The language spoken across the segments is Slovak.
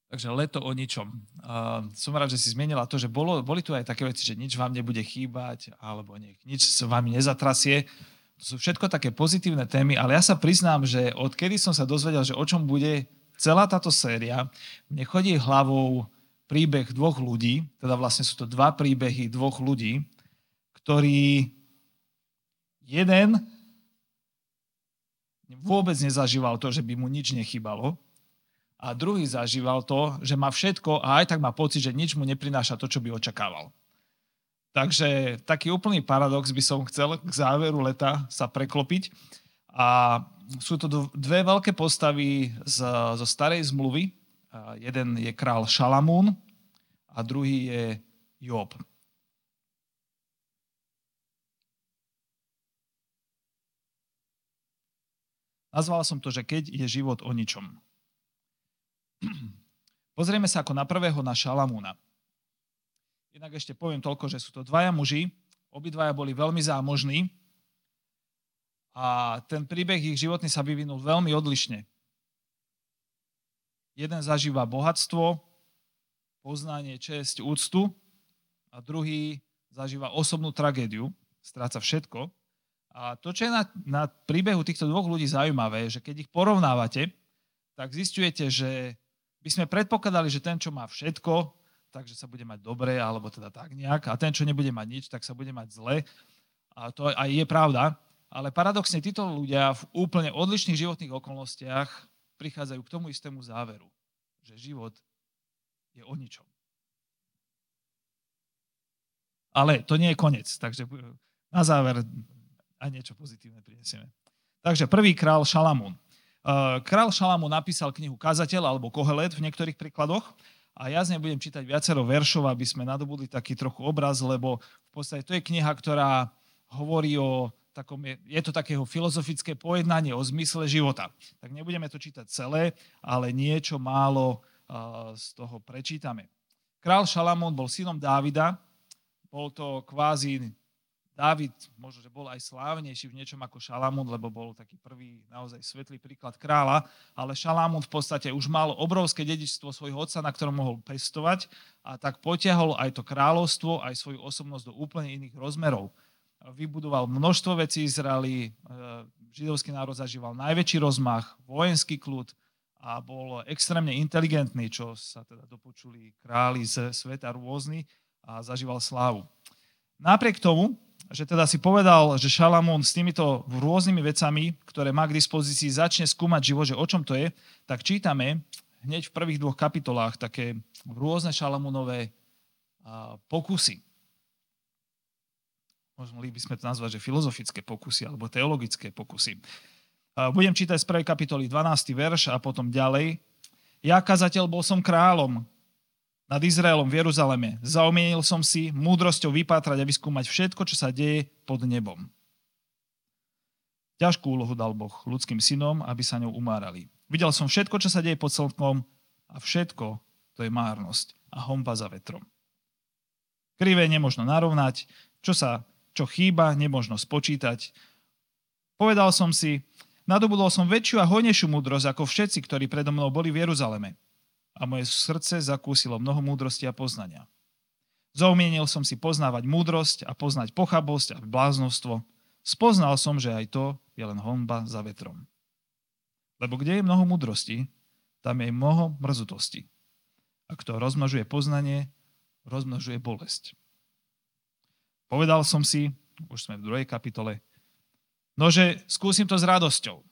Takže leto o ničom. Som rád, že si zmenila to, že boli tu aj také veci, že nič vám nebude chýbať, alebo nič sa vami nezatrasie. To sú všetko také pozitívne témy, ale ja sa priznám, že odkedy som sa dozvedel, že o čom bude celá táto séria, mne chodí hlavou príbeh dvoch ľudí, teda vlastne sú to dva príbehy dvoch ľudí, ktorí jeden vôbec nezažíval to, že by mu nič nechýbalo, a druhý zažíval to, že má všetko a aj tak má pocit, že nič mu neprináša to, čo by očakával. Takže taký úplný paradox by som chcel k záveru leta sa preklopiť. A sú to dve veľké postavy zo starej zmluvy. Jeden je král Šalamún a druhý je Job. Nazval som to, že keď je život o ničom. Pozrieme sa ako na prvého, na Šalamúna. Inak ešte poviem toľko, že sú to dvaja muži, obidvaja boli veľmi zámožní a ten príbeh ich životný sa vyvinul veľmi odlišne. Jeden zažíva bohatstvo, poznanie, česť, úctu a druhý zažíva osobnú tragédiu, stráca všetko. A to, čo je na príbehu týchto dvoch ľudí zaujímavé, že keď ich porovnávate, tak zisťujete, že by sme predpokladali, že ten, čo má všetko, takže sa bude mať dobre, alebo teda tak nejak, a ten, čo nebude mať nič, tak sa bude mať zle. A to aj je pravda. Ale paradoxne títo ľudia v úplne odlišných životných okolnostiach prichádzajú k tomu istému záveru, že život je o ničom. Ale to nie je koniec, takže na záver aj niečo pozitívne prinesieme. Takže prvý král Šalamún. Král Šalamún napísal knihu Kazateľ alebo Kohelet v niektorých príkladoch a ja z nej budem čítať viacero veršov, aby sme nadobudli taký trochu obraz, lebo v podstate to je kniha, ktorá hovorí o takom, je to takého filozofické pojednanie o zmysle života. Tak nebudeme to čítať celé, ale niečo málo z toho prečítame. Král Šalamún bol synom Dávida, bol to kvázi Dávid, možno, že bol aj slávnejší v niečom ako Šalamún, lebo bol taký prvý naozaj svetlý príklad kráľa, ale Šalamún v podstate už mal obrovské dedičstvo svojho otca, na ktorom mohol pestovať a tak potiahol aj to kráľovstvo, aj svoju osobnosť do úplne iných rozmerov. Vybudoval množstvo vecí v Izraeli, židovský národ zažíval najväčší rozmach, vojenský kľud a bol extrémne inteligentný, čo sa teda dopočuli králi z sveta rôzni a zažíval slávu. Napriek tomu, že teda si povedal, že Šalamún s týmito rôznymi vecami, ktoré má k dispozícii, začne skúmať život, že o čom to je, tak čítame hneď v prvých 2 kapitolách také rôzne Šalamúnové pokusy. Možno by sme to nazvať, že filozofické pokusy alebo teologické pokusy. Budem čítať z 1. kapitoly 12. verš a potom ďalej. Ja, kazateľ, bol som kráľom nad Izraelom v Jeruzaleme. Zaumienil som si múdrosťou vypátrať a vyskúmať všetko, čo sa deje pod nebom. Ťažkú úlohu dal Boh ľudským synom, aby sa ňou umárali. Videl som všetko, čo sa deje pod slnkom a všetko to je márnosť a honba za vetrom. Krivé nemožno narovnať, čo chýba, nemožno spočítať. Povedal som si, nadobudol som väčšiu a hojnejšiu múdrosť ako všetci, ktorí predo mnou boli v Jeruzaleme. A moje srdce zakúsilo mnoho múdrosti a poznania. Zaumienil som si poznávať múdrosť a poznať pochabosť a bláznostvo. Spoznal som, že aj to je len honba za vetrom. Lebo kde je mnoho múdrosti, tam je mnoho mrzutosti. A kto rozmnožuje poznanie, rozmnožuje bolesť. Povedal som si, už sme v 2. kapitole, nože skúsim to s radosťou.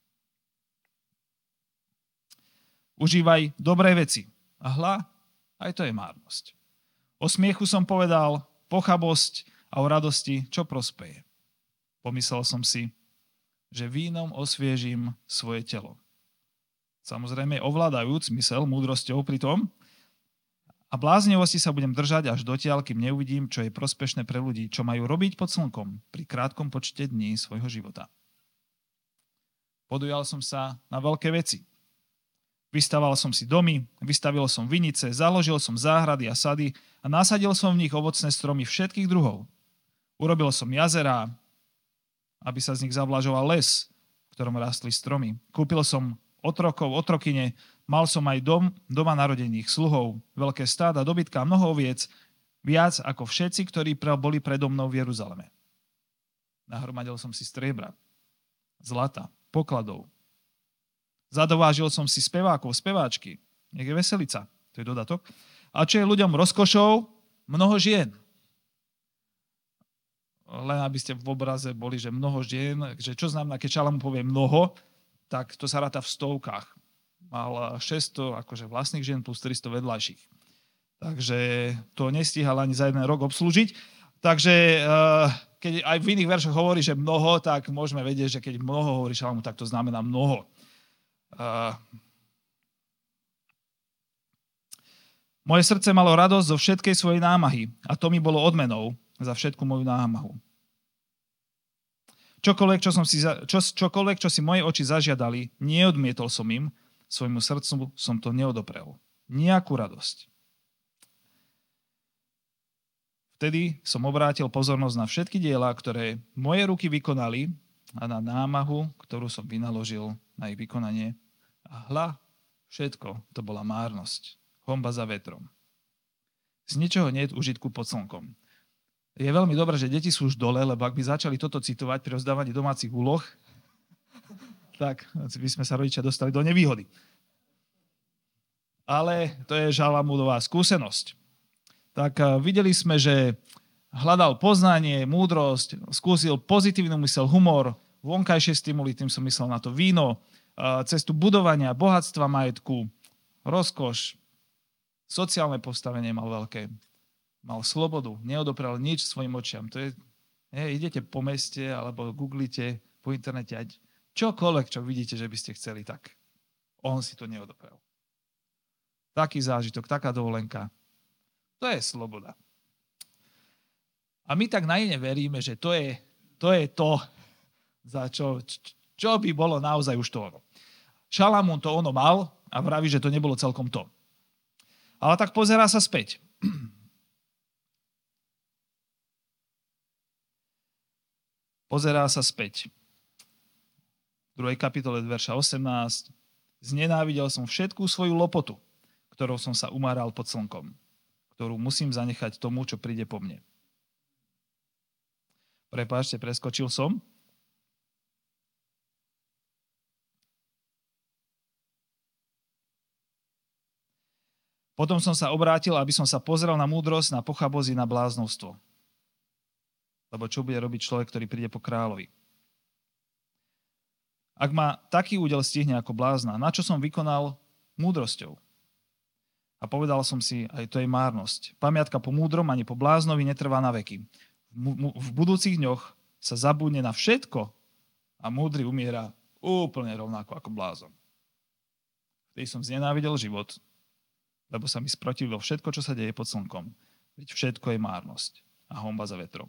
Užívaj dobré veci. A hľa, aj to je márnosť. O smiechu som povedal, pochabosť a o radosti, čo prospeje. Pomyslel som si, že vínom osviežim svoje telo. Samozrejme ovládajúc mysel múdrosťou pri tom a bláznivosti sa budem držať až dotiaľ, kým neuvidím, čo je prospešné pre ľudí, čo majú robiť pod slnkom pri krátkom počte dní svojho života. Podujal som sa na veľké veci. Vystaval som si domy, vystavil som vinice, založil som záhrady a sady a nasadil som v nich ovocné stromy všetkých druhov. Urobil som jazerá, aby sa z nich zavlažoval les, v ktorom rástli stromy. Kúpil som otrokov, otrokyne, Mal som aj doma narodených sluhov, veľké stáda, dobytka a mnoho oviec, viac ako všetci, ktorí boli predo mnou v Jeruzaleme. Nahromadil som si striebra, zlata, pokladov. Zadovážil som si spevákov, speváčky. Nech je veselica, to je dodatok. A čo je ľuďom rozkošou? Mnoho žien. Len aby ste v obraze boli, že mnoho žien, že čo znamená, keď Šalamún povie mnoho, tak to sa ráta v stovkách. Mal 600 akože vlastných žien plus 300 vedľajších. Takže to nestíhal ani za jeden rok obslúžiť. Takže keď aj v iných veršoch hovorí, že mnoho, tak môžeme vedieť, že keď mnoho hovorí Šalamún, tak to znamená mnoho. Moje srdce malo radosť zo všetkej svojej námahy a to mi bolo odmenou za všetku moju námahu. Čokoľvek, čo si moje oči zažiadali, neodmietol som im, svojmu srdcu som to neodoprel. Nejakú radosť. Vtedy som obrátil pozornosť na všetky diela, ktoré moje ruky vykonali a na námahu, ktorú som vynaložil na ich vykonanie. A hľa, všetko to bola márnosť. Honba za vetrom. Z ničoho nie je užitku pod slnkom. Je veľmi dobré, že deti sú už dole, lebo ak by začali toto citovať pri rozdávaní domácich úloh, tak by sme sa rodičia dostali do nevýhody. Ale to je Šalamúnová skúsenosť. Tak videli sme, že hľadal poznanie, múdrosť, skúsil pozitívny mysel, humor, vonkajšie stimuly, tým som myslel na to víno, cestu budovania, bohatstva majetku, rozkoš, sociálne postavenie mal veľké, mal slobodu, neodoprel nič svojim očiam. To je, idete po meste alebo googlite po internete, čokoľvek, čo vidíte, že by ste chceli, tak on si to neodoprel. Taký zážitok, taká dovolenka. To je sloboda. A my tak naivne veríme, že to je to, za čo by bolo naozaj už to ono. Šalamún to ono mal a vraví, že to nebolo celkom to. Ale tak pozerá sa späť. Pozerá sa späť. V 2. kapitole verša 18. Znenávidel som všetkú svoju lopotu, ktorou som sa umáral pod slnkom, ktorú musím zanechať tomu, čo príde po mne. Prepáčte, preskočil som. Potom som sa obrátil, aby som sa pozrel na múdrosť, na pochabosť, na bláznovstvo. Lebo čo bude robiť človek, ktorý príde po kráľovi? Ak ma taký údel stihne ako blázna, na čo som vykonal múdrosťou? A povedal som si, aj to je márnosť. Pamiatka po múdrom ani po bláznovi netrvá na veky. V budúcich dňoch sa zabudne na všetko a múdry umiera úplne rovnako ako blázon. Vtedy som znenávidel život, lebo sa mi sprotivilo všetko, čo sa deje pod slnkom. Veď všetko je márnosť a honba za vetrom.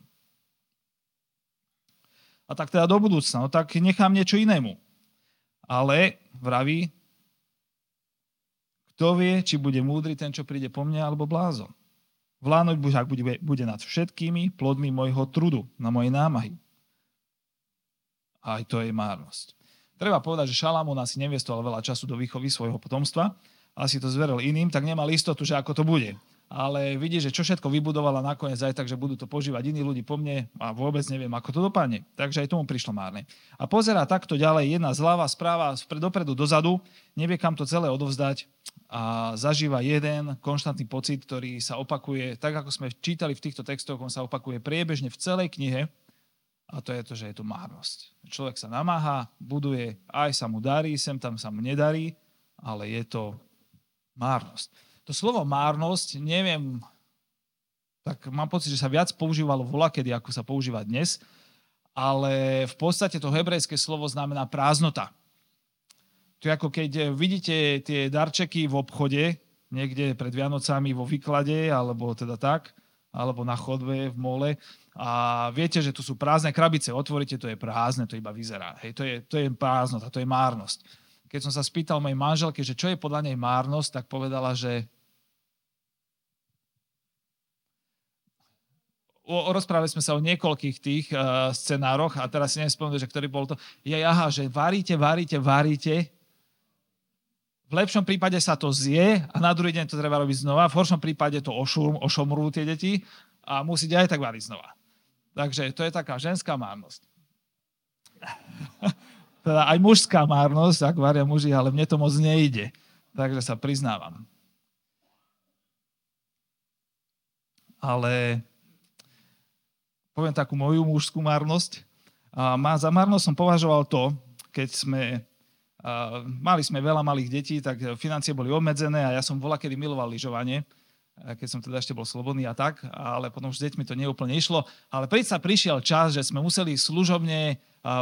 A tak teda do budúcna, no tak nechám niečo inému. Ale vraví, kto vie, či bude múdry ten, čo príde po mne, alebo blázon. Vládnuť bude nad všetkými plodmi môjho trudu, na mojej námahy. A aj to je márnosť. Treba povedať, že Šalamún asi nevestoval veľa času do výchovy svojho potomstva, asi to zveril iným, tak nemal istotu, že ako to bude. Ale vidí, že čo všetko vybudovala nakoniec aj tak, že budú to požívať iní ľudí po mne a vôbec neviem, ako to dopadne. Takže aj tomu prišlo márne. A pozerá takto ďalej, jedna zľava, správa, dopredu, dozadu, nevie, kam to celé odovzdať a zažíva jeden konštantný pocit, ktorý sa opakuje, tak ako sme čítali v týchto textoch, on sa opakuje priebežne v celej knihe a to je to, že je to márnosť. Človek sa namáha, buduje, aj sa mu darí, sem tam sa mu nedarí, ale je to márnosť. To slovo márnosť, neviem, tak mám pocit, že sa viac používalo volakedy, ako sa používa dnes, ale v podstate to hebrejské slovo znamená prázdnota. To je ako keď vidíte tie darčeky v obchode, niekde pred Vianocami vo výklade, alebo teda tak, alebo na chodbe v mole a viete, že tu sú prázdne krabice, otvoríte, to je prázdne, to iba vyzerá. Hej, to je prázdnota, to je márnosť. Keď som sa spýtal mojej manželke, že čo je podľa nej márnosť, tak povedala, že rozprávali sme sa o niekoľkých tých scenároch a teraz si neviem spomenúť, že ktorý bol to. Že varíte, lepšom prípade sa to zje a na druhý deň to treba robiť znova. V horšom prípade to ošomrú tie deti a musíte aj tak variť znova. Takže to je taká ženská márnosť. Teda aj mužská márnosť, ak varia muži, ale mne to moc nejde. Takže sa priznávam. Ale poviem takú moju mužskú márnosť. Za márnosť som považoval to, keď mali sme veľa malých detí, tak financie boli obmedzené a ja som voľakedy miloval lyžovanie, keď som teda ešte bol slobodný a tak, ale potom už s deťmi to neúplne išlo. Ale predsa prišiel čas, že sme museli služobne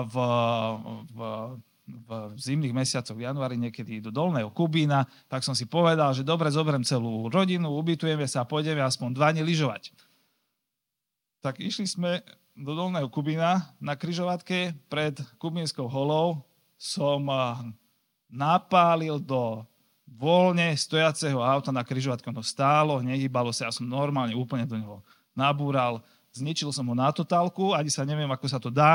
v zimných mesiacoch, v januári niekedy do Dolného Kubína, tak som si povedal, že dobre, zoberiem celú rodinu, ubytujeme sa a pôjdeme aspoň 2 dni lyžovať. Tak išli sme do Dolného Kubína na križovatke pred Kubínskou holou, som napálil do voľne stojaceho auta na križovatke, ono stálo, nehýbalo sa, ja som normálne úplne do neho nabúral, zničil som ho na totálku, ani sa neviem, ako sa to dá.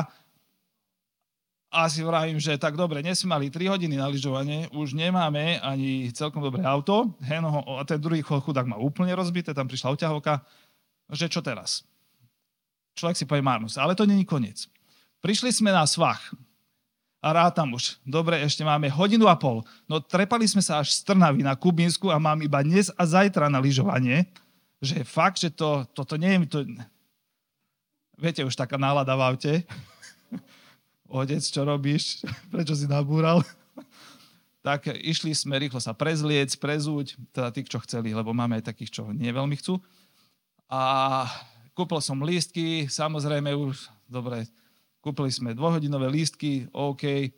A si vravím, že tak dobre, dnes sme mali 3 hodiny na lyžovanie, už nemáme ani celkom dobré auto, a ten druhý chudák má úplne rozbité, tam prišla odťahovka, že čo teraz? Človek si povie márnosť, ale to není koniec. Prišli sme na svah. A rátam už. Dobre, ešte máme 1,5 hodiny. No trepali sme sa až z Trnavy na Kubínsku a mám iba dnes a zajtra na lyžovanie. Že fakt, že toto nie je... Viete, už taká nálada v aute. Otec, čo robíš? Prečo si nabúral? Tak išli sme rýchlo sa prezliec, prezúť, teda tí, čo chceli, lebo máme aj takých, čo nie veľmi chcú. A kúpil som lístky, samozrejme už, dobre, kúpili sme 2-hodinové lístky, OK.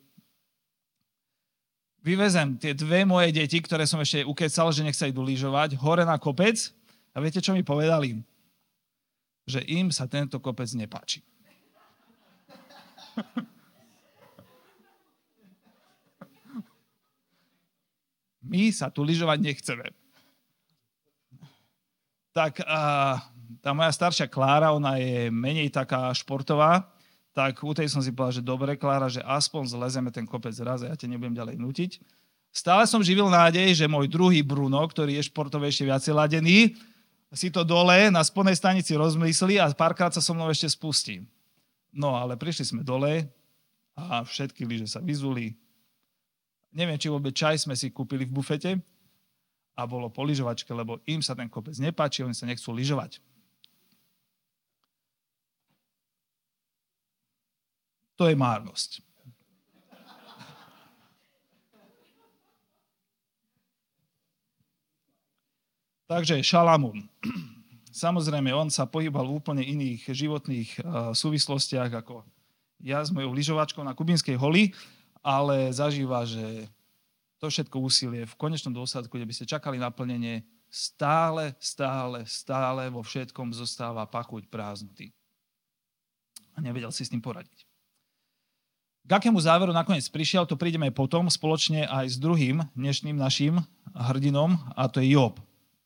Vyvezem tie 2 moje deti, ktoré som ešte ukecal, že nech sa idú lyžovať, hore na kopec. A viete, čo mi povedali? Že im sa tento kopec nepáči. My sa tu lyžovať nechceme. Tak tá moja staršia Klára, ona je menej taká športová, tak u tej som si povedal, že dobre, Klára, že aspoň zlezeme ten kopec raz a ja ťa nebudem ďalej nútiť. Stále som živil nádej, že môj druhý Bruno, ktorý je športovejšie viacej ladený, si to dole na spodnej stanici rozmyslí a párkrát sa so mnou ešte spustí. No, ale prišli sme dole a všetky lyže sa vyzuli. Neviem, či vôbec čaj sme si kúpili v bufete a bolo po lyžovačke, lebo im sa ten kopec nepáči, oni sa nechcú lyžovať. To je márnosť. Takže Šalamún. Samozrejme, on sa pohybal v úplne iných životných súvislostiach ako ja s mojou lyžovačkou na Kubínskej holi, ale zažíva, že to všetko úsilie v konečnom dôsledku, kde by ste čakali naplnenie, stále vo všetkom zostáva pachuť prázdnoty. A nevedel si s tým poradiť. K akému záveru nakoniec prišiel, to prídeme potom spoločne aj s druhým dnešným našim hrdinom, a to je Job.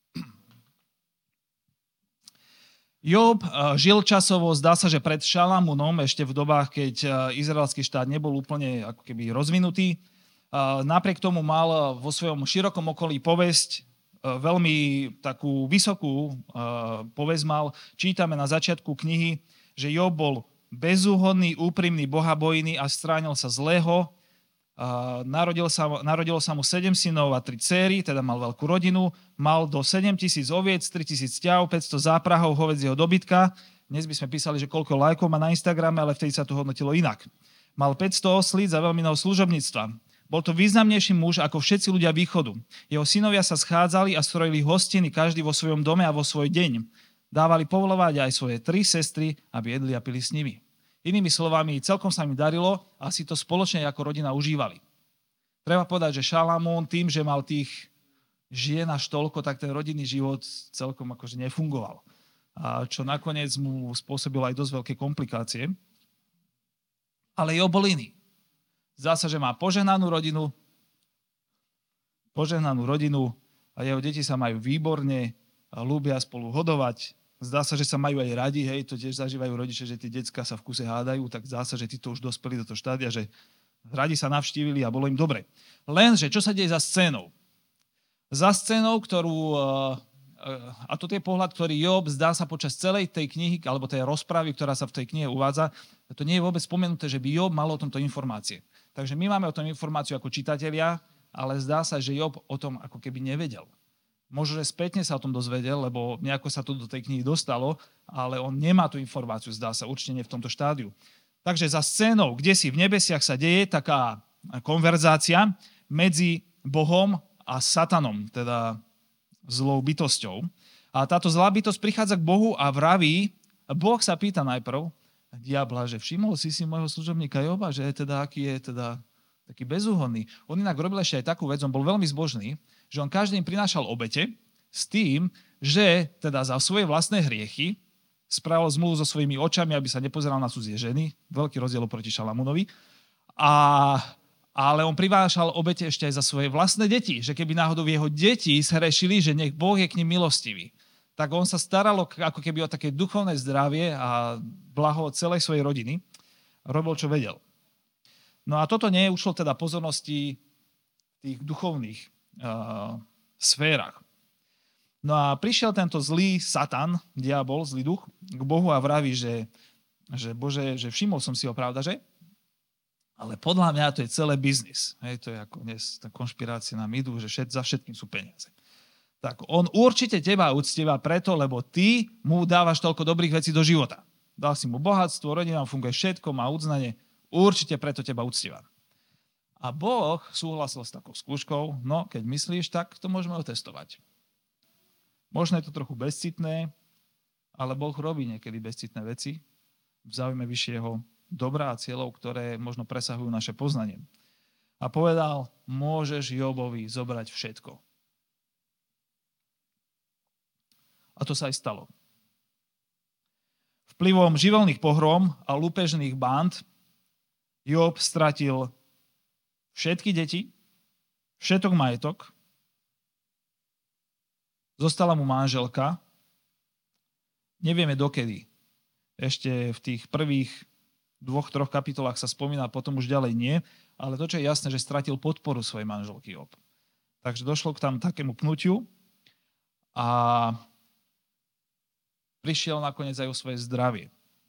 Job žil časovo, zdá sa, že pred Šalamúnom, ešte v dobách, keď izraelský štát nebol úplne ako keby rozvinutý. Napriek tomu mal vo svojom širokom okolí povesť, veľmi takú vysokú povesť mal. Čítame na začiatku knihy, že Job bol bezúhodný, úprimný, bohabojný a stránil sa zlého. Narodilo sa mu 7 synov a 3 dcéry, teda mal veľkú rodinu. Mal do 7 000 oviec, 3 000 ťav, 500 záprahov hovedzieho dobytka. Dnes by sme písali, že koľko lajkov má na Instagrame, ale vtedy sa to hodnotilo inak. Mal 500 oslíc a veľmi mnoho služobníctva. Bol to významnejší muž ako všetci ľudia východu. Jeho synovia sa schádzali a strojili hostiny, každý vo svojom dome a vo svoj deň. Dávali povolovať aj svoje 3 sestry, aby jedli a pili s nimi. Inými slovami, celkom sa mi darilo a si to spoločne ako rodina užívali. Treba povedať, že Šalamún tým, že mal tých žien až toľko, tak ten rodinný život celkom akože nefungoval. A čo nakoniec mu spôsobilo aj dosť veľké komplikácie. Ale Job bol iný. Zdá sa, že má požehnanú rodinu a jeho deti sa majú výborne, ľúbia spolu hodovať. Zdá sa, že sa majú aj radi, hej, to tiež zažívajú rodiče, že tí decká sa v kuse hádajú, tak zdá sa, že títo už dospeli do toho štádia, že radi sa navštívili a bolo im dobre. Lenže, čo sa deje za scénou? Za scénou, a toto je pohľad, ktorý Job zdá sa počas celej tej knihy, alebo tej rozprávy, ktorá sa v tej knihe uvádza, to nie je vôbec spomenuté, že by Job mal o tomto informácie. Takže my máme o tom informáciu ako čitatelia, ale zdá sa, že Job o tom ako keby nevedel. Možno, že spätne sa o tom dozvedel, lebo nejako sa to do tej knihy dostalo, ale on nemá tú informáciu, zdá sa, určite nie v tomto štádiu. Takže za scénou, kde si v nebesiach sa deje taká konverzácia medzi Bohom a Satanom, teda zlou bytosťou. A táto zlá bytosť prichádza k Bohu a vraví, Boh sa pýta najprv diabla, že všimol si môjho služobníka Joba, že teda aký je teda taký bezúhonný. On inak robil ešte aj takú vec, on bol veľmi zbožný, že on každý deň prinášal obete s tým, že teda za svoje vlastné hriechy spravil zmluvu so svojimi očami, aby sa nepozeral na cudzie ženy. Veľký rozdiel proti Šalamúnovi. Ale on privášal obete ešte aj za svoje vlastné deti, že keby náhodou jeho deti zhrešili, že nech Boh je k nim milostivý. Tak on sa staral ako keby o také duchovné zdravie a blaho celej svojej rodiny. Robil, čo vedel. No a toto neušlo teda pozornosti v tých duchovných sférach. No a prišiel tento zlý Satan, diabol, zlý duch, k Bohu a vraví, že Bože, že všimol som si ho, pravda, že? Ale podľa mňa to je celé biznis. Hej, to je ako dnes, tá konšpirácia nám idú, že za všetkým sú peniaze. Tak on určite teba uctieva preto, lebo ty mu dávaš toľko dobrých vecí do života. Dal si mu bohatstvo, rodina, funguje všetko, má uznanie, určite preto teba uctieva. A Boh súhlasil s takou skúškou, no keď myslíš, tak to môžeme otestovať. Možno je to trochu bezcitné, ale Boh robí niekedy bezcitné veci v záujme vyššieho dobra a cieľov, ktoré možno presahujú naše poznanie. A povedal, môžeš Jobovi zobrať všetko. A to sa aj stalo. Vplyvom živelných pohrom a lúpežných bánd Job stratil všetky deti, všetok majetok, zostala mu manželka, nevieme dokedy. Ešte v tých prvých 2-3 kapitolách sa spomína, potom už ďalej nie, ale to, čo je jasné, že stratil podporu svojej manželky Job. Takže došlo k tam takému pnutiu a prišiel nakoniec aj o svoje zdravie.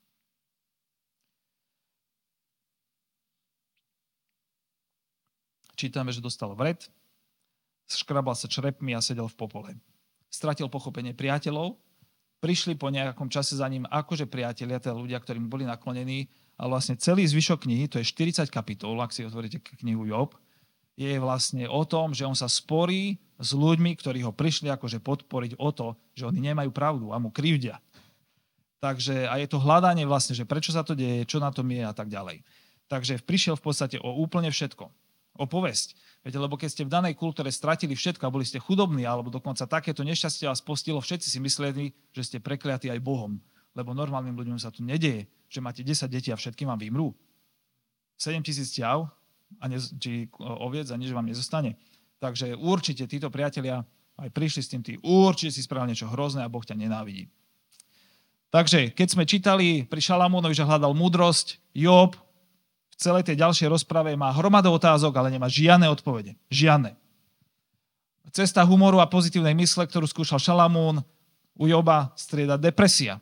Čítame, že dostal vred, škrabal sa črepmi a sedel v popole. Stratil pochopenie priateľov, prišli po nejakom čase za ním akože priatelia, teda ľudia, ktorým boli naklonení, ale vlastne celý zvyšok knihy, to je 40 kapitol, ak si otvoríte knihu Job, je vlastne o tom, že on sa sporí s ľuďmi, ktorí ho prišli akože podporiť o to, že oni nemajú pravdu a mu krivdia. Takže a je to hľadanie vlastne, že prečo sa to deje, čo na tom je a tak ďalej. Takže prišiel v podstate o úplne všetko. O povesť. Viete, lebo keď ste v danej kultúre stratili všetko a boli ste chudobní, alebo dokonca takéto nešťastie vás postihlo, všetci si mysleli, že ste prekliatí aj Bohom. Lebo normálnym ľuďom sa tu nedeje, že máte 10 detí a všetkým vám vymrú. 7 000 ťav či oviec a nič vám nezostane. Takže určite títo priatelia aj prišli s tým, tí určite si spravili niečo hrozné a Boh ťa nenávidí. Takže keď sme čítali pri Šalamúnovi, že hľadal múdrosť, Job v celej tej ďalšej rozprave má hromadu otázok, ale nemá žiadne odpovede. Žiadne. Cesta humoru a pozitívnej mysle, ktorú skúšal Šalamún, u Joba strieda depresia.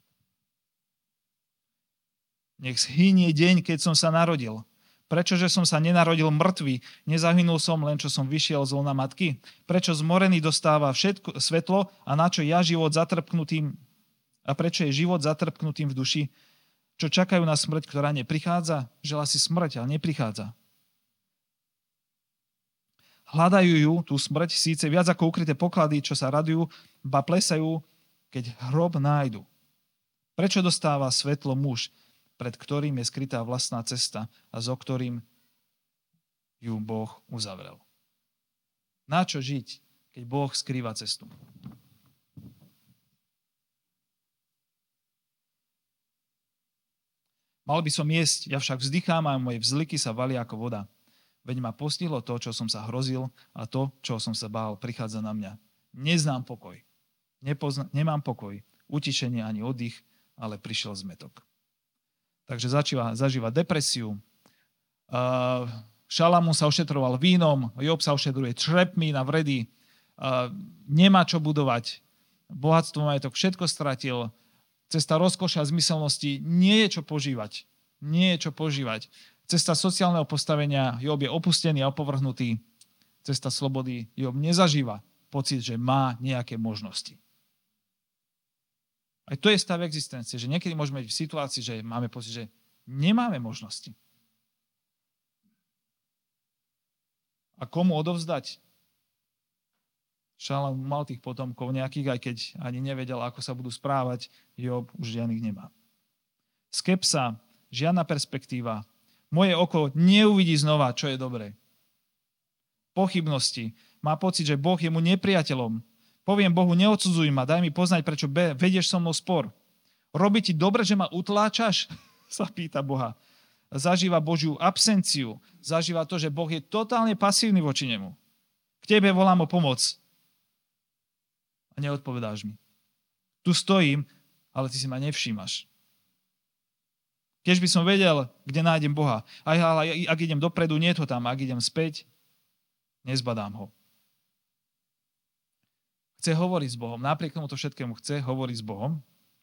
Nech zhynie deň, keď som sa narodil. Prečože som sa nenarodil mŕtvy, nezahynul som, len čo som vyšiel z lona matky? Prečo zmorený dostáva všetko, svetlo a na čo ja život zatrpknutým a prečo je život zatrpknutým v duši? Čo čakajú na smrť, ktorá neprichádza? Žela si smrť, ale neprichádza. Hľadajú ju, tú smrť, síce viac ako ukryté poklady, čo sa radujú, ba plesajú, keď hrob nájdu. Prečo dostáva svetlo muž, pred ktorým je skrytá vlastná cesta a zo ktorým ju Boh uzavrel? Na čo žiť, keď Boh skrýva cestu? Mal by som jesť, ja však vzdychám a moje vzliky sa valia ako voda. Veď ma postihlo to, čo som sa hrozil a to, čo som sa bál, prichádza na mňa. Neznám pokoj. Nemám pokoj, utišenie ani oddych, ale prišiel zmätok. Takže zažíva depresiu. Šalamún sa ošetroval vínom, Job sa ošetruje črepmi na vredy. nemá čo budovať, bohatstvo, majetok, všetko stratil, cesta rozkoša a zmyselnosti, nie je čo požívať. Nie je čo požívať. Cesta sociálneho postavenia, Job je opustený a opovrhnutý. Cesta slobody, Job nezažíva pocit, že má nejaké možnosti. Aj to je stav existencie, že niekedy môžeme byť v situácii, že máme pocit, že nemáme možnosti. A komu odovzdať? Šalamún mal tých potomkov nejakých, aj keď ani nevedel, ako sa budú správať, Job už žiadnych nemá. Skepsa, žiadna perspektíva. Moje oko neuvidí znova, čo je dobré. Pochybnosti. Má pocit, že Boh je mu nepriateľom. Poviem Bohu, neodsudzuj ma, daj mi poznať, prečo vedieš so mnou spor. Robí ti dobre, že ma utláčaš? Sa pýta Boha. Zažíva Božiu absenciu. Zažíva to, že Boh je totálne pasívny voči nemu. K tebe volám o pomoc. A neodpovedáš mi. Tu stojím, ale ty si ma nevšímaš. Keď by som vedel, kde nájdem Boha, ale ak idem dopredu, nie je to tam. Ak idem späť, nezbadám ho. Chce hovoriť s Bohom. Napriek tomuto všetkému chce hovoriť s Bohom.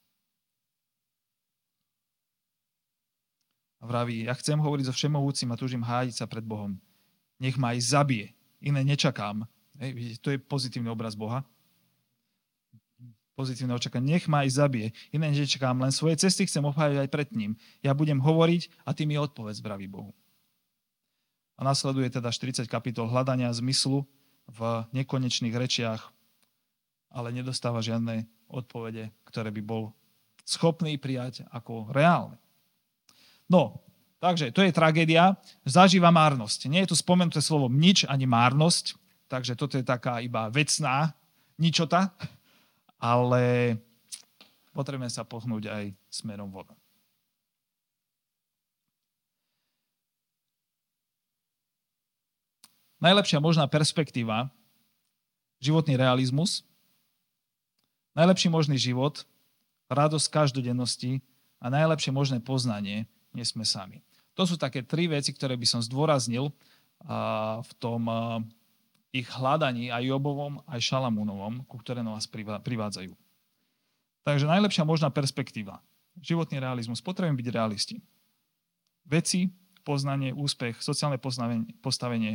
A vraví, ja chcem hovoriť so Všemohúcim a túžim hájiť sa pred Bohom. Nech ma aj zabije. Iné nečakám. To je pozitívny obraz Boha. Pozitívne očakávanie. Nech ma aj zabije. Iné nečakám, len svoje cesty chcem obhájiť aj pred ním. Ja budem hovoriť a ty mi odpovedz, vraví Bohu. A nasleduje teda 40 kapitol hľadania zmyslu v nekonečných rečiach, ale nedostáva žiadne odpovede, ktoré by bol schopný prijať ako reálne. No, takže to je tragédia. Zažíva márnosť. Nie je tu spomenuté slovo nič ani márnosť, takže toto je taká iba vecná ničota, ale potrebujeme sa pohnúť aj smerom von. Najlepšia možná perspektíva, životný realizmus, najlepší možný život, radosť každodennosti a najlepšie možné poznanie, nie sme sami. To sú také 3 veci, ktoré by som zdôraznil v tom ich hľadaní aj Jobovom, aj Šalamúnovom, ku ktoré nás privádzajú. Takže najlepšia možná perspektíva. Životný realizmus. Potrebujeme byť realisti. Veci, poznanie, úspech, sociálne postavenie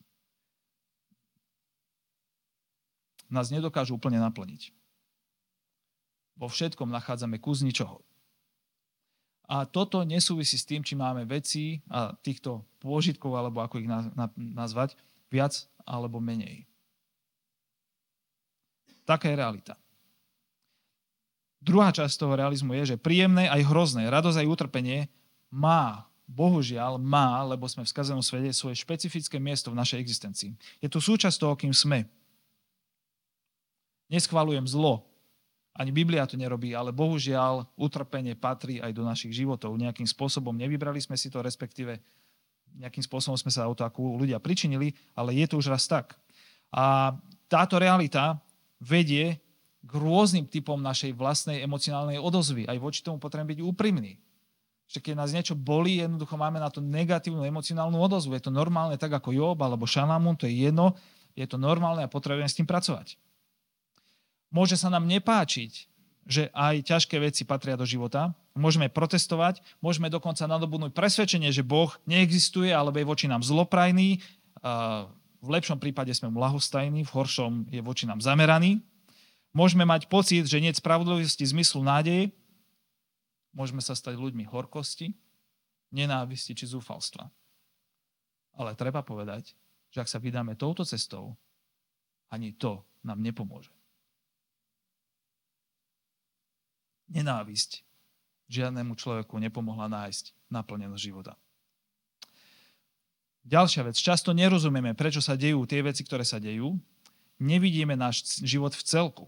nás nedokážu úplne naplniť. Vo všetkom nachádzame kus ničoho. A toto nesúvisí s tým, či máme veci a týchto pôžitkov, alebo ako ich nazvať, viac alebo menej. Taká je realita. Druhá časť toho realizmu je, že príjemné aj hrozné, radosť aj utrpenie bohužiaľ má, lebo sme v skazenom svete, svoje špecifické miesto v našej existencii. Je to súčasť toho, kým sme. Neschvaľujem zlo. Ani Biblia to nerobí, ale bohužiaľ utrpenie patrí aj do našich životov. Nejakým spôsobom nevybrali sme si to, respektíve nejakým spôsobom sme sa o to ako ľudia pričinili, ale je to už raz tak. A táto realita vedie k rôznym typom našej vlastnej emocionálnej odozvy. Aj voči tomu potrebujeme byť úprimní. Že keď nás niečo bolí, jednoducho máme na to negatívnu emocionálnu odozvu. Je to normálne, tak ako Job alebo Šalamún, to je jedno, je to normálne a potrebujeme s tým pracovať. Môže sa nám nepáčiť, že aj ťažké veci patria do života. Môžeme protestovať, môžeme dokonca nadobudnúť presvedčenie, že Boh neexistuje, alebo je voči nám zloprajný. V lepšom prípade sme mu ľahostajní, v horšom je voči nám zameraný. Môžeme mať pocit, že nie je spravodlivosti, zmyslu, nádeje. Môžeme sa stať ľuďmi horkosti, nenávisti či zúfalstva. Ale treba povedať, že ak sa vydáme touto cestou, ani to nám nepomôže. Nenávisť žiadnemu človeku nepomohla nájsť naplnenosť života. Ďalšia vec. Často nerozumieme, prečo sa dejú tie veci, ktoré sa dejú. Nevidíme náš život v celku.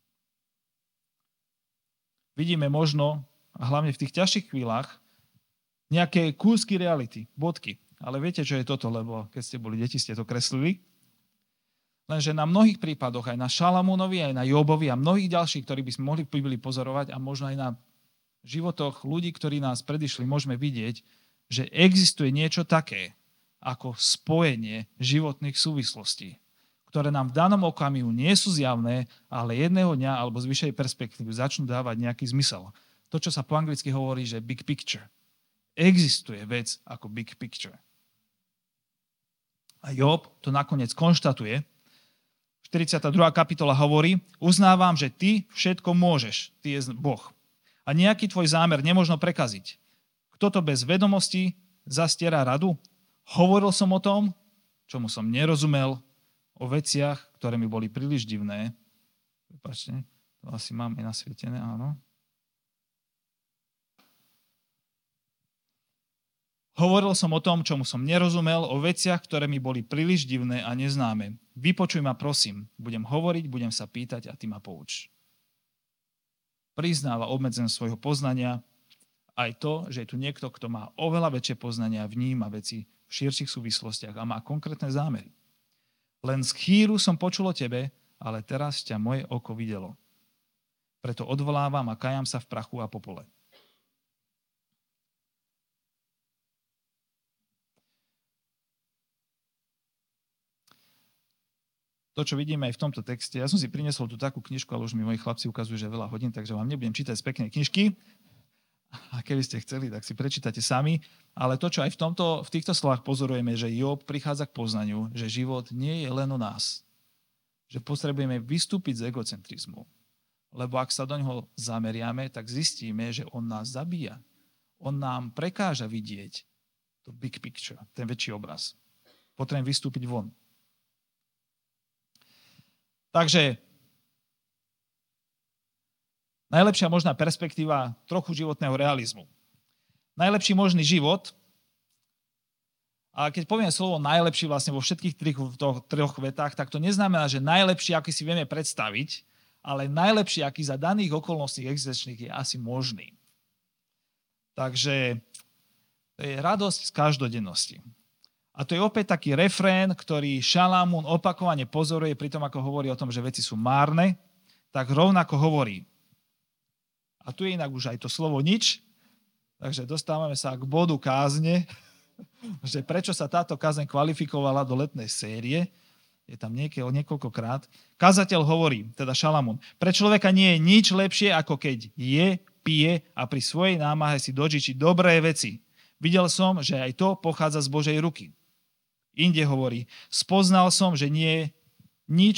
Vidíme možno, a hlavne v tých ťažších chvíľach, nejaké kúsky reality, bodky. Ale viete, čo je toto, lebo keď ste boli deti, ste to kreslili. Lenže na mnohých prípadoch, aj na Šalamúnovi, aj na Jobovi a mnohých ďalších, ktorí by sme mohli v Biblii pozorovať a možno aj na životoch ľudí, ktorí nás predišli, môžeme vidieť, že existuje niečo také ako spojenie životných súvislostí, ktoré nám v danom okamihu nie sú zjavné, ale jedného dňa alebo z vyššej perspektívy začnú dávať nejaký zmysel. To, čo sa po anglicky hovorí, že big picture. Existuje vec ako big picture. A Job to nakoniec konštatuje. 42. kapitola hovorí, uznávam, že ty všetko môžeš, ty je Boh. A nejaký tvoj zámer nemožno prekaziť. Kto to bez vedomosti zastiera radu? Hovoril som o tom, čomu som nerozumel, o veciach, ktoré mi boli príliš divné. Prepáčte, to asi máme nasvietené, áno. Hovoril som o tom, čomu som nerozumel, o veciach, ktoré mi boli príliš divné a neznáme. Vypočuj ma, prosím. Budem hovoriť, budem sa pýtať a ty ma pouč. Priznáva obmedzenosť svojho poznania, aj to, že je tu niekto, kto má oveľa väčšie poznania, vníma veci v širších súvislostiach a má konkrétne zámery. Len z chýru som počul o tebe, ale teraz ťa moje oko videlo. Preto odvolávam a kajam sa v prachu a popole. To, čo vidíme aj v tomto texte, ja som si priniesol tú takú knižku, ale už mi moji chlapci ukazujú, že veľa hodín, takže vám nebudem čítať z peknej knižky. A keby ste chceli, tak si prečítate sami. Ale to, čo aj v týchto slovách pozorujeme, že Job prichádza k poznaniu, že život nie je len o nás. Že potrebujeme vystúpiť z egocentrizmu. Lebo ak sa do ňoho zameriame, tak zistíme, že on nás zabíja. On nám prekáža vidieť to big picture, ten väčší obraz. Potrebujem vystúpiť von. Takže najlepšia možná perspektíva trochu životného realizmu. Najlepší možný život, a keď poviem slovo najlepší vlastne vo všetkých troch vetách, tak to neznamená, že najlepší, aký si vieme predstaviť, ale najlepší, aký za daných okolností existenčných je asi možný. Takže to je radosť z každodennosti. A to je opäť taký refrén, ktorý Šalamún opakovane pozoruje pri tom, ako hovorí o tom, že veci sú márne, tak rovnako hovorí. A tu je inak už aj to slovo nič, takže dostávame sa k bodu kázne, že prečo sa táto kázeň kvalifikovala do letnej série, je tam niekoľkokrát. Kazateľ hovorí, teda Šalamún, pre človeka nie je nič lepšie, ako keď je, pije a pri svojej námahe si dožičí dobré veci. Videl som, že aj to pochádza z Božej ruky. Inde hovorí, spoznal som, že nie je nič.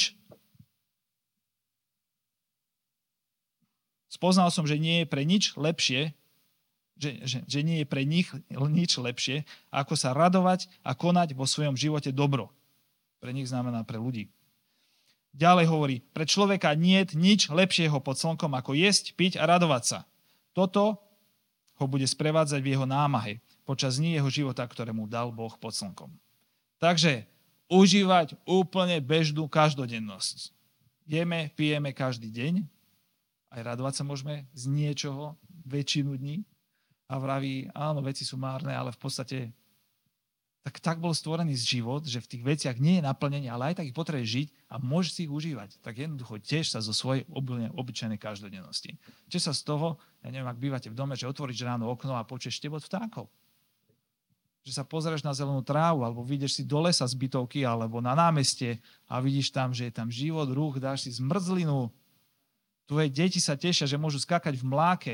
Spoznal som, že nie je pre nič lepšie, že nie je pre nich nič lepšie, ako sa radovať a konať vo svojom živote dobro. Pre nich znamená pre ľudí. Ďalej hovorí, pre človeka nie je nič lepšieho pod slnkom, ako jesť, piť a radovať sa. Toto ho bude sprevádzať v jeho námahe počas dní jeho života, ktoré mu dal Boh pod slnkom. Takže užívať úplne bežnú každodennosť. Jeme, pijeme každý deň, aj radovať sa môžeme z niečoho väčšinu dní. A vraví, áno, veci sú márne, ale v podstate tak bol stvorený život, že v tých veciach nie je naplnenie, ale aj tak ich potrebuje žiť a môže si ich užívať. Tak jednoducho tiež sa zo svojej obyčajnej každodennosti. Tiež sa z toho, ja neviem, ak bývate v dome, že otvoríš ráno okno a počuješ štebot vtákov. Že sa pozrieš na zelenú trávu, alebo vyjdeš si do lesa z bytovky, alebo na námestie a vidíš tam, že je tam život, ruch, dáš si zmrzlinu. Tvoje deti sa tešia, že môžu skákať v mláke.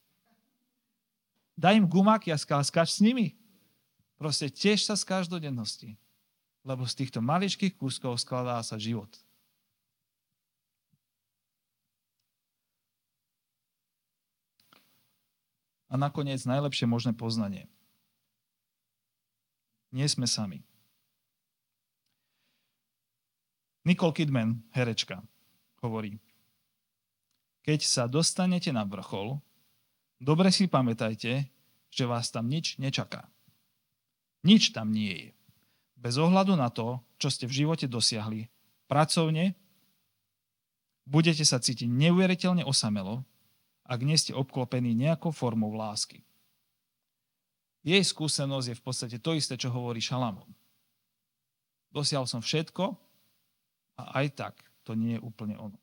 Daj im gumáky a skáč s nimi. Proste tiež sa z každodennosti. Lebo z týchto maličkých kúskov skladá sa život. A nakoniec najlepšie možné poznanie. Nie sme sami. Nicole Kidman, herečka, hovorí, keď sa dostanete na vrchol, dobre si pamätajte, že vás tam nič nečaká. Nič tam nie je. Bez ohľadu na to, čo ste v živote dosiahli, pracovne, budete sa cítiť neuveriteľne osamelo, ak nie ste obklopení nejakou formou lásky. Jej skúsenosť je v podstate to isté, čo hovorí Šalamún. Dosiahol som všetko a aj tak to nie je úplne ono.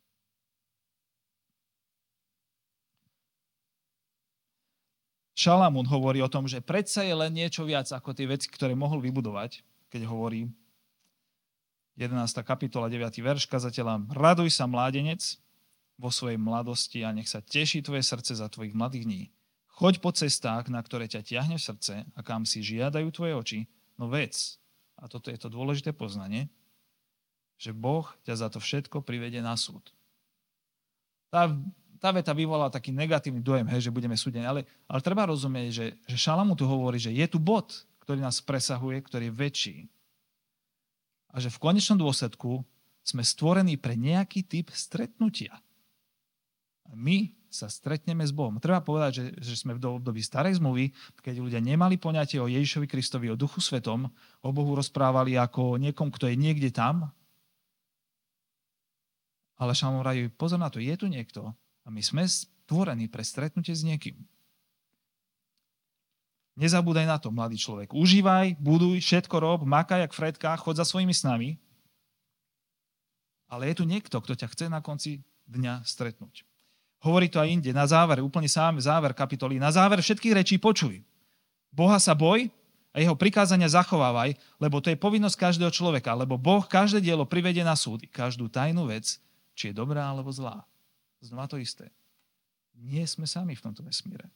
Šalamún hovorí o tom, že predsa je len niečo viac ako tie veci, ktoré mohol vybudovať, keď hovorí, 11. kapitola, 9. verš kazateľa. Raduj sa, mládenec, vo svojej mladosti a nech sa teší tvoje srdce za tvojich mladých dní. Choď po cestách, na ktoré ťa ťahne v srdce a kam si žiadajú tvoje oči, no vec, a toto je to dôležité poznanie, že Boh ťa za to všetko privedie na súd. Tá veta vyvolala taký negatívny dojem, že budeme súdení, ale treba rozumieť, že Šalamún tu hovorí, že je tu bod, ktorý nás presahuje, ktorý je väčší. A že v konečnom dôsledku sme stvorení pre nejaký typ stretnutia. A my sa stretneme s Bohom. Treba povedať, že sme v období starej zmluvy, keď ľudia nemali poňatie o Ježišovi Kristovi, o Duchu Svetom, o Bohu rozprávali ako o niekom, kto je niekde tam. Ale Šalamún vraví, pozor na to, je tu niekto a my sme stvorení pre stretnutie s niekým. Nezabúdaj na to, mladý človek. Užívaj, buduj, všetko rob, makaj jak Fredka, chod za svojimi snami. Ale je tu niekto, kto ťa chce na konci dňa stretnúť. Hovorí to aj inde, na záver, úplne sám záver kapitoly. Na záver všetkých rečí počuj. Boha sa boj a jeho prikázania zachovávaj, lebo to je povinnosť každého človeka, lebo Boh každé dielo privedie na súd, každú tajnú vec, či je dobrá alebo zlá. Znova to isté. Nie sme sami v tomto vesmíre.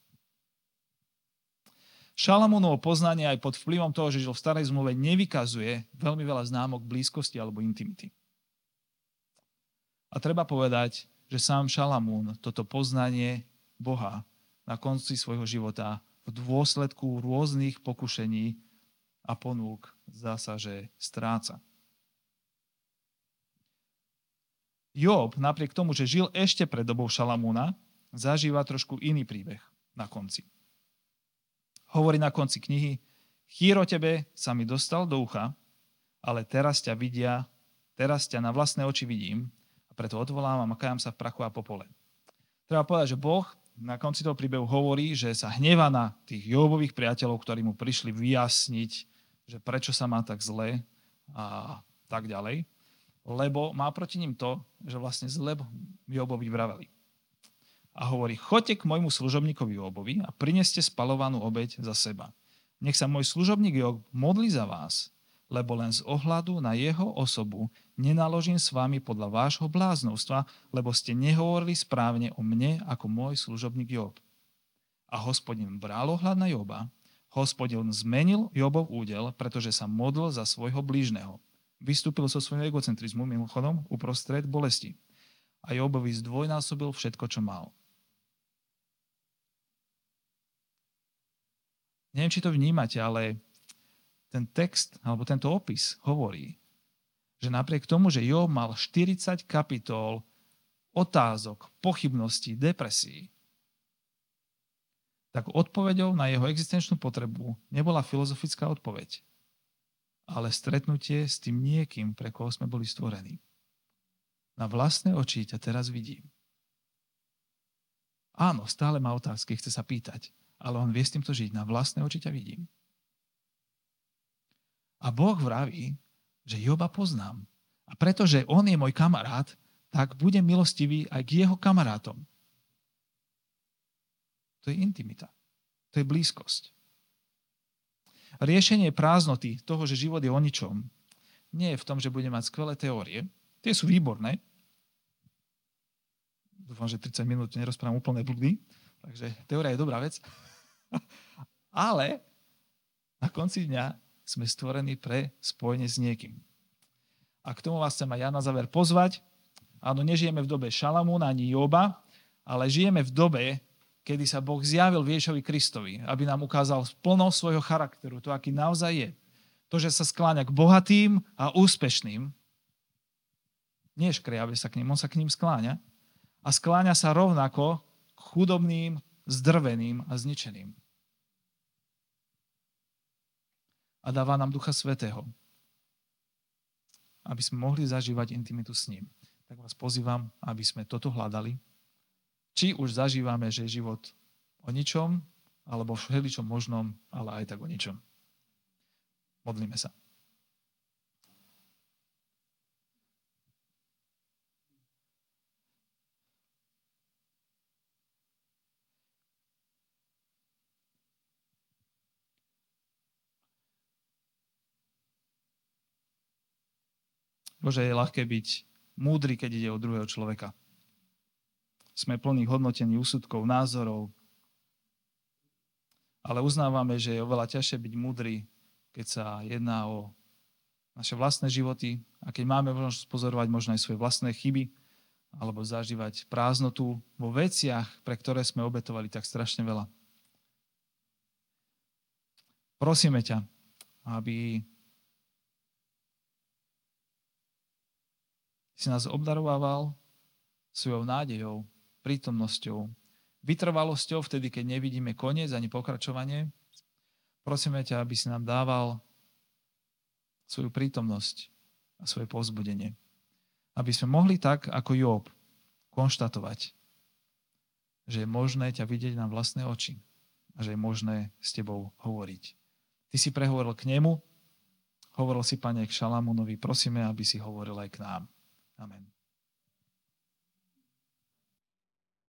Šalamúnovo poznanie aj pod vplyvom toho, že žil v starej zmluve, nevykazuje veľmi veľa známok blízkosti alebo intimity. A treba povedať, že sám Šalamún toto poznanie Boha na konci svojho života v dôsledku rôznych pokušení a ponúk zasa, že stráca. Job, napriek tomu, že žil ešte pred dobou Šalamúna, zažíva trošku iný príbeh na konci. Hovorí na konci knihy, chýr o tebe sa mi dostal do ucha, ale teraz ťa na vlastné oči vidím, preto odvolávam a kajam sa v prachu a popole. Treba povedať, že Boh na konci toho príbehu hovorí, že sa hnevá na tých Jobových priateľov, ktorí mu prišli vyjasniť, že prečo sa má tak zle a tak ďalej, lebo má proti ním to, že vlastne zle Jobovi vraveli. A hovorí, choďte k môjmu služobníkovi Jobovi a prineste spalovanú obeť za seba. Nech sa môj služobník Job modlí za vás, lebo len z ohľadu na jeho osobu nenaložím s vami podľa vášho bláznovstva, lebo ste nehovorili správne o mne ako môj služobník Job. A Hospodin bral ohľad na Joba, Hospodin zmenil Jobov údel, pretože sa modlil za svojho blížneho. Vystúpil so svojho egocentrizmu, mimochodom, uprostred bolesti. A Jobovi zdvojnásobil všetko, čo mal. Neviem, či to vnímate, ale ten text, alebo tento opis hovorí, že napriek tomu, že Job mal 40 kapitol otázok, pochybností, depresí, tak odpoveďou na jeho existenčnú potrebu nebola filozofická odpoveď, ale stretnutie s tým niekým, pre koho sme boli stvorení. Na vlastné oči ťa teraz vidím. Áno, stále má otázky, chce sa pýtať, ale on vie s týmto žiť. Na vlastné oči ťa vidím. A Boh vraví, že Joba poznám. A pretože on je môj kamarát, tak budem milostivý aj k jeho kamarátom. To je intimita. To je blízkosť. Riešenie prázdnoty toho, že život je o ničom, nie je v tom, že budem mať skvelé teórie. Tie sú výborné. Dúfam, že 30 minút nerozprávam úplne blbý, takže teória je dobrá vec. Ale na konci dňa sme stvorení pre spojenie s niekým. A k tomu vás chcem aj ja na záver pozvať. Áno, nežijeme v dobe Šalamúna ani Joba, ale žijeme v dobe, kedy sa Boh zjavil Ježišovi Kristovi, aby nám ukázal plnosť svojho charakteru, to, aký naozaj je. To, že sa skláňa k bohatým a úspešným, nie škriabe sa k ním, on sa k ním skláňa. A skláňa sa rovnako k chudobným, zdrveným a zničeným. A dáva nám Ducha Svätého, aby sme mohli zažívať intimitu s ním. Tak vás pozývam, aby sme toto hľadali. Či už zažívame, že je život o ničom, alebo všeličom možnom, ale aj tak o ničom. Modlíme sa. Bože, je ľahké byť múdry, keď ide o druhého človeka. Sme plní hodnotení, úsudkov, názorov, ale uznávame, že je oveľa ťažšie byť múdry, keď sa jedná o naše vlastné životy a keď máme možnosť pozorovať možno aj svoje vlastné chyby alebo zažívať prázdnotu vo veciach, pre ktoré sme obetovali tak strašne veľa. Prosíme ťa, aby si nás obdarovával svojou nádejou, prítomnosťou, vytrvalosťou vtedy, keď nevidíme koniec ani pokračovanie. Prosíme ťa, aby si nám dával svoju prítomnosť a svoje povzbudenie. Aby sme mohli tak, ako Job, konštatovať, že je možné ťa vidieť na vlastné oči a že je možné s tebou hovoriť. Ty si prehovoril k nemu, hovoril si, Pane, k Šalamúnovi, prosíme, aby si hovoril aj k nám. Amen.